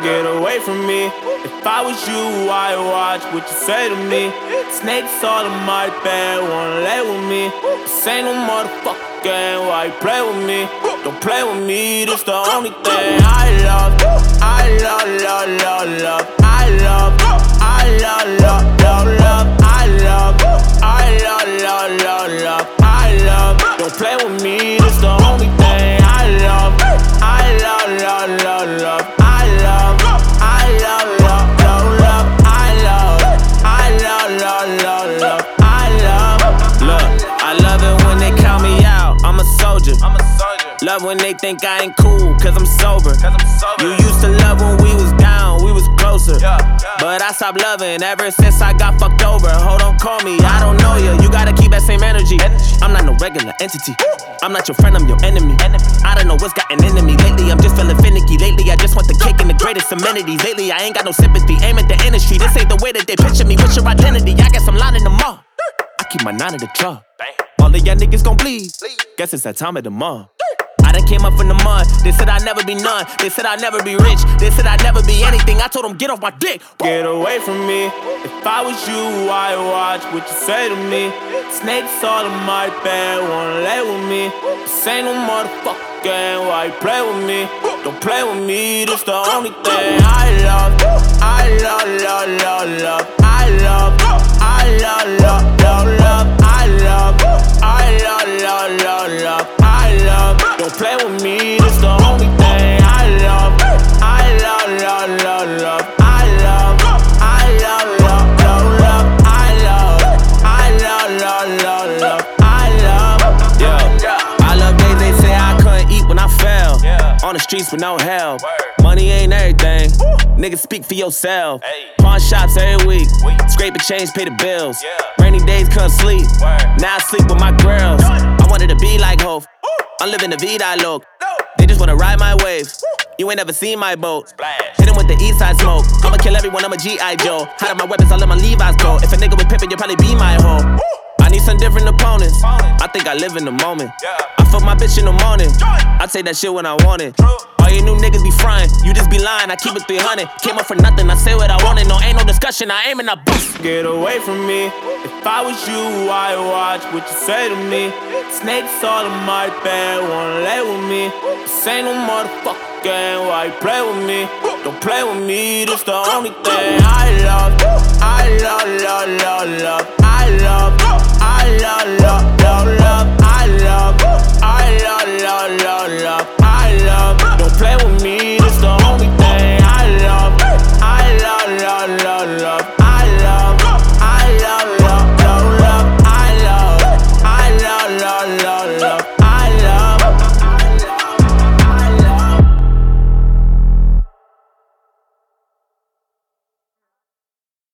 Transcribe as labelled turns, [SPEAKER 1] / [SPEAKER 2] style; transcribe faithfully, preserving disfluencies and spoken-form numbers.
[SPEAKER 1] Get away from me. If I was you, I'd watch what you say to me. Snakes all in my bed, wanna lay with me. This ain't no motherfucking game, why you play with me? Don't play with me, this the only thing I love. I love, love, love, love. I love, I love, love, love, love. I love, I love, love, love, love. I love, don't play with me, this the only thing I love. I love, love, love, love. I love, I love, love, love, love. I love, I love, love, love, love. I love, look, I love it when they count me out. I'm a soldier. I'm a soldier. Love when they think I ain't cool, cause I'm sober. Cause I'm sober. You used to love when we was down, we was closer. Yeah, yeah. But I stopped loving ever since I got fucked over. Hold on, call me, I don't know you. You gotta keep that same energy. I'm not no regular entity. I'm not your friend, I'm your enemy. I don't know what's gotten into me. Lately, I'm just feeling finicky. Lately, I just want the cake and the greatest amenities. Lately, I ain't got no sympathy. Aim at the industry. This ain't the way that they picture me. What's your identity? I guess I'm lining them up. I keep my nine at the club. All of y'all niggas gon' bleed. Guess it's that time of the month. I done came up from the mud. They said I'd never be none. They said I'd never be rich. They said I'd never be anything. I told them get off my dick. Get away from me. If I was you, I'd watch what you say to me. Snakes all in my bed, wanna lay with me. This ain't no motherfucking game, why you play with me? Don't play with me, this the only thing I love. I love, love, love, love. I love, I love, love, love, love. I love, I love, love, love, love. I love, don't play with me, this the only thing I love. I love, love, love, love. I love, I love, love, love, love. I love, I love, love, love, love. I love, yeah. I love days they say I couldn't eat when I fell. On the streets with no help. Money ain't everything. Niggas speak for yourself. Pawn shops every week. Scrape a change, pay the bills. Rainy days couldn't sleep. Now I sleep with my girls. I wanted to be like Hov. I'm living the vida look. They just wanna ride my wave. You ain't never seen my boat. Hit him with the east side smoke. I'ma kill everyone, I'm a G I Joe. Hide up my weapons, I let my Levi's go. If a nigga was pimpin', you'd probably be my hoe. I need some different opponents. I think I live in the moment. I fuck my bitch in the morning. I take that shit when I want it. All you new niggas be frying, you just be lying. I keep it three hundred. Came up for nothing, I say what I wanted. No, ain't no discussion, I aim and I boost. Get away from me. If I was you, I'd watch what you say to me. Snakes all in my bed, wanna lay with me. This ain't no motherfucking game, why you play with me? Don't play with me, this the only thing I love.